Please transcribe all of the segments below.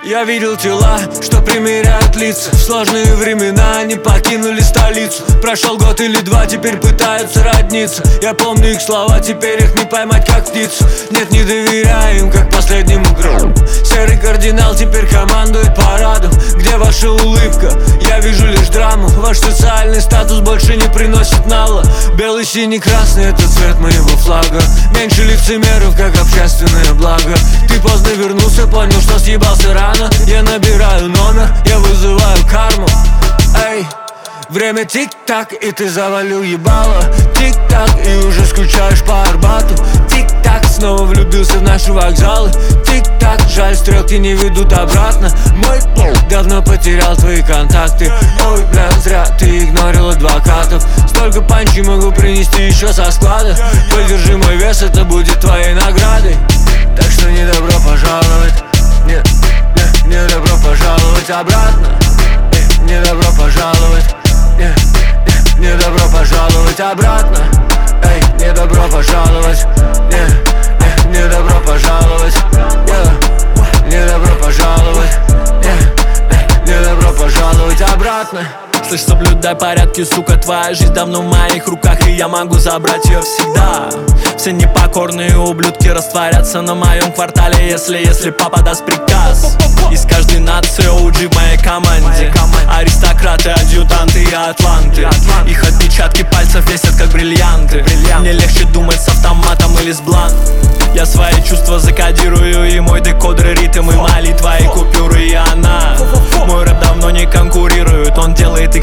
Я видел тела, что примеряют лица. В сложные времена они покинули столицу. Прошел год или два, теперь пытаются родниться. Я помню их слова, теперь их не поймать как птицу. Нет, не доверяю им, как последнему игроку. Серый кардинал теперь командует парадом. Где ваша улыбка? Я вижу лишь драму. Ваш социальный статус больше не приносит нала. Белый, синий, красный — это цвет моего флага. Меньше лицемеров, как общественное благо. Ты поздно вернулся, понял, что съебался рано. Я набираю номер, я вызываю карму. Эй, время тик-так, и ты завалил ебало. Тик-так, и уже скучаешь по Арбату. Тик-так, снова влюбился в наши вокзалы. Тик-так, жаль, стрелки не ведут обратно. Мой пол давно потерял твои контакты. Ой, бля, зря ты игнорил адвокатов. Столько панчей могу принести еще со склада. Подержи мой вес, это будет твоей наградой. Так что не добро пожаловать. Нет, не добро пожаловать обратно. Не добро пожаловать. Не добро пожаловать обратно. Эй, не добро пожаловать. Не добро пожаловать. Не добро пожаловать. Не добро пожаловать обратно. Слышь, соблюдай порядки, сука, твоя жизнь давно в моих руках, и я могу забрать ее всегда. Все непокорные ублюдки растворятся на моем квартале, если папа даст приказ. Из каждой нации OG в моей команде. Аристократы, адъютанты и атланты. Их отпечатки пальцев весят как бриллианты. Мне легче думать с автоматом или с бланк. Я свои чувства закодирую, и мой декодер ритм, и молитва, и купюры, и она. Мой рэп давно не конкурирует, он делает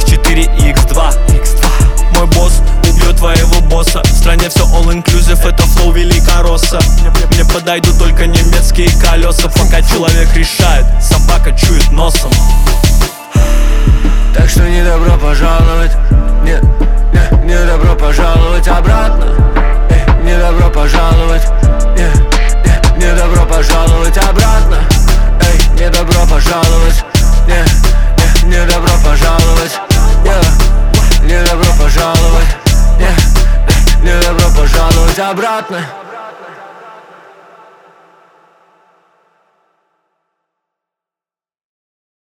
X2. Мой босс убьет твоего босса. В стране все all-inclusive, это флоу великоросса. Мне подойдут только немецкие колеса. Пока человек решает, собака чует носом. Так что не добро пожаловать. Не добро пожаловать обратно. Не добро пожаловать. Не добро пожаловать обратно. Эй, не добро пожаловать. Не добро пожаловать. Не добро пожаловать. Не добро пожаловать обратно.